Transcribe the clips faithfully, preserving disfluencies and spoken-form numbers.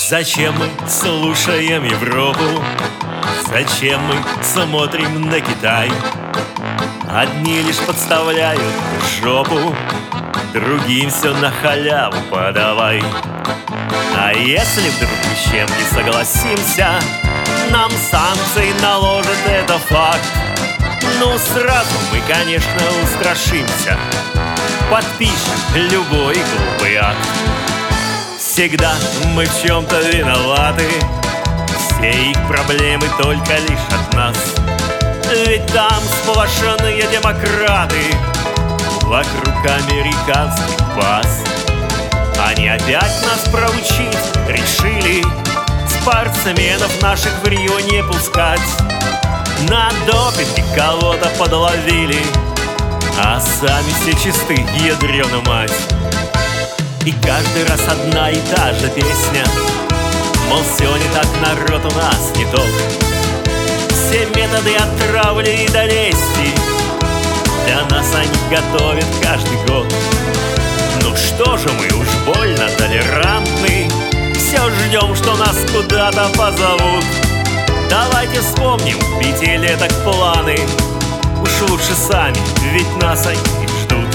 Зачем мы слушаем Европу? Зачем мы смотрим на Китай? Одни лишь подставляют жопу, другим все на халяву подавай. А если вдруг мы с чем не согласимся, нам санкции наложат, это факт. Ну сразу мы, конечно, устрашимся, подпишем любой глупый акт. Всегда мы в чем-то виноваты, все их проблемы только лишь от нас. Ведь там сплошные демократы вокруг американских баз. Они опять нас проучить решили, спортсменов наших в Рио не пускать. На допинге кого-то подловили, а сами все чисты, ядрёна мать. И каждый раз одна и та же песня, мол, все не так, народ у нас не тот. Все методы отравли и долести для нас они готовят каждый год. Ну что же мы уж больно толерантны, все ждем, что нас куда-то позовут. Давайте вспомним пятилеток планы, уж лучше сами, ведь нас они ждут.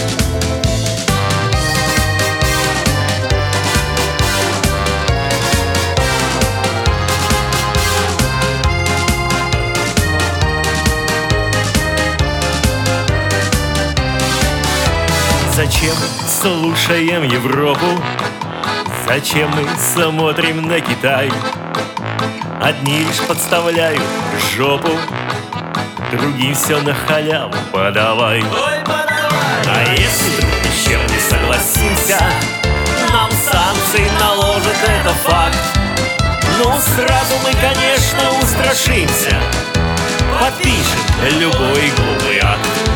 Зачем слушаем Европу? Зачем мы смотрим на Китай? Одни лишь подставляют жопу, другим все на халяву подавай. А если вдруг ни с чем не согласимся, нам санкции наложат, это факт. Ну сразу мы, конечно, устрашимся, подпишем любой глупый акт.